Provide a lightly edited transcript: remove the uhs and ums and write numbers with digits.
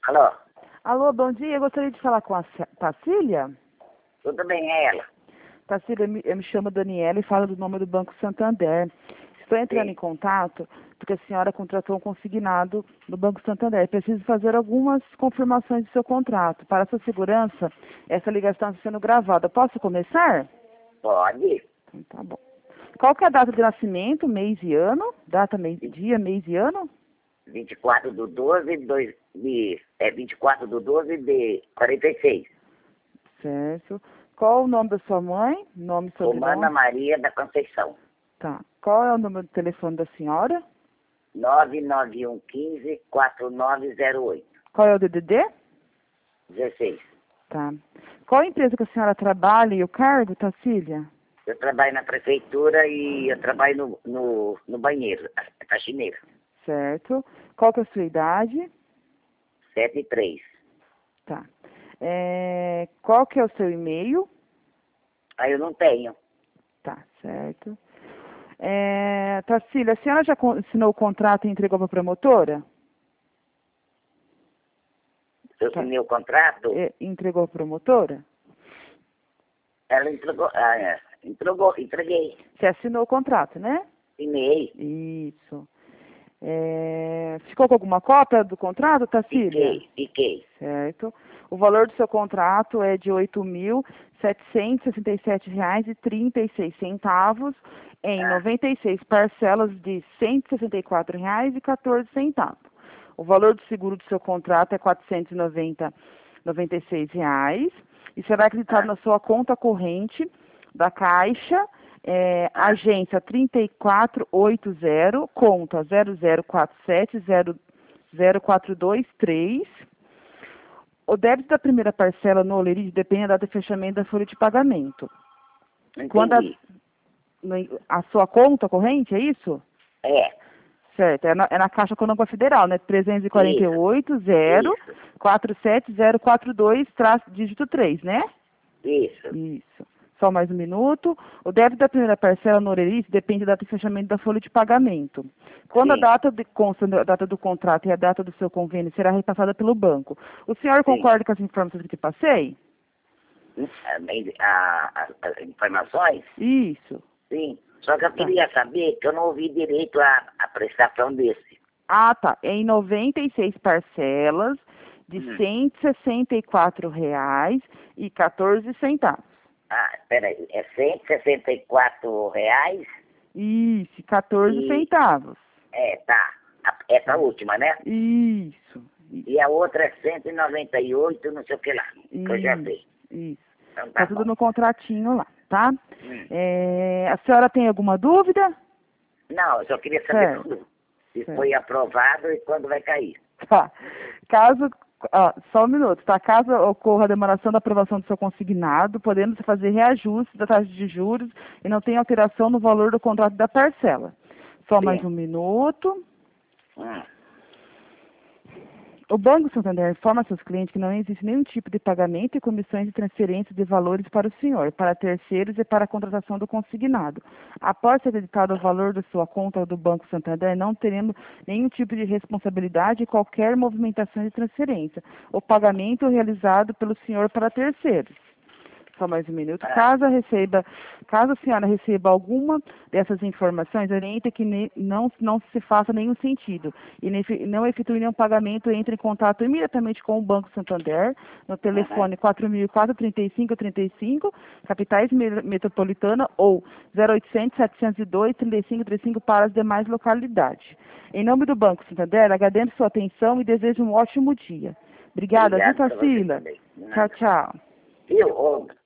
Alô, Alô, bom dia. Eu gostaria de falar com a Tacília. tudo bem, é ela? Tacília, eu me chamo Daniela e falo do nome do Banco Santander. Estou entrando Sim. em contato porque a senhora contratou um consignado no Banco Santander. Preciso fazer algumas confirmações do seu contrato. Para a sua segurança, essa ligação está sendo gravada. Posso começar? Pode. Então, tá bom. Qual que é a data de nascimento, mês e ano? Data, mês, dia, mês e ano? 24 do 12 24 do 12 de 46. Certo. Qual o nome da sua mãe? Nome e Romana sobrenome? Maria da Conceição. Tá. Qual é o número do telefone da senhora? 99115-4908. Qual é o DDD? 16. Tá. Qual a empresa que a senhora trabalha e o cargo, Tacília? Eu trabalho na prefeitura e eu trabalho no banheiro, faxineira. Certo. Qual que é a sua idade? 73. Tá. Qual que é o seu e-mail? Aí eu não tenho. Tá, certo. Tacília, a senhora já assinou o contrato e entregou para a promotora? Eu Tá. assinei o contrato, Entregou para a promotora? ela entregou, entreguei. Você assinou o contrato, né? Assinei. Isso. Ficou com alguma cópia do contrato, Tacília? Fiquei. Certo. O valor do seu contrato é de R$ 8.767,36 em 96 parcelas de R$ 164,14. O valor do seguro do seu contrato é R$ 496 e será acreditado na sua conta corrente da Caixa, agência 3480, conta 0047-00423. O débito da primeira parcela no Olerite depende da data de fechamento da folha de pagamento. Quando a sua conta corrente, é isso? É. Certo, é na Caixa Econômica Federal, né? 348-047-042, dígito 3, né? Isso. Só mais um minuto. O débito da primeira parcela no Olerite depende da data de fechamento da folha de pagamento. Quando a data consta a data do contrato e a data do seu convênio será repassada pelo banco. O senhor concorda com as informações que te passei? As informações? Isso. Sim. Só que eu queria saber que eu não ouvi direito a prestação desse. Ah, tá. É em 96 parcelas de R$ 164,14. Ah, peraí. É R$ 164? Isso, 14 centavos. Tá. Essa última, né? Isso. E a outra é 198, não sei o que lá. Que eu já sei. Isso. Então Tá tudo bom. no contratinho lá, tá? A senhora tem alguma dúvida? Não, eu só queria saber se foi aprovado e quando vai cair. Tá. Só um minuto, tá? Caso ocorra a demoração da aprovação do seu consignado, podemos fazer reajuste da taxa de juros e não tem alteração no valor do contrato da parcela. Só mais um minuto. O Banco Santander informa a seus clientes que não existe nenhum tipo de pagamento e comissões de transferência de valores para o senhor, para terceiros e para a contratação do consignado. Após ser dedicado o valor da sua conta do Banco Santander, não teremos nenhum tipo de responsabilidade em qualquer movimentação de transferência. O pagamento realizado pelo senhor para terceiros. Só mais um minuto. Caso a senhora receba alguma dessas informações, oriente que não se faça nenhum sentido e não efetue nenhum pagamento, entre em contato imediatamente com o Banco Santander, no telefone 4004-3535, capitais metropolitana, ou 0800-702-3535 para as demais localidades. Em nome do Banco Santander, agradeço sua atenção e desejo um ótimo dia. Obrigada, viu, Tacília? Tchau, tchau. Eu,